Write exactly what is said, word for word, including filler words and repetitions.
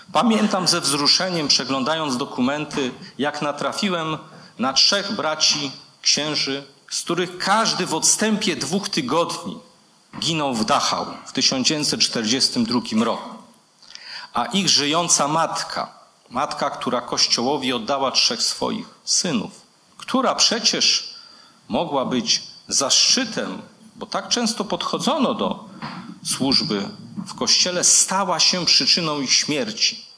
Pamiętam ze wzruszeniem, przeglądając dokumenty, jak natrafiłem na trzech braci księży, z których każdy w odstępie dwóch tygodni ginął w Dachau w tysiąc dziewięćset czterdziestym drugim roku. A ich żyjąca matka, matka, która Kościołowi oddała trzech swoich synów, która przecież mogła być zaszczytem, bo tak często podchodzono do służby w Kościele, stała się przyczyną ich śmierci.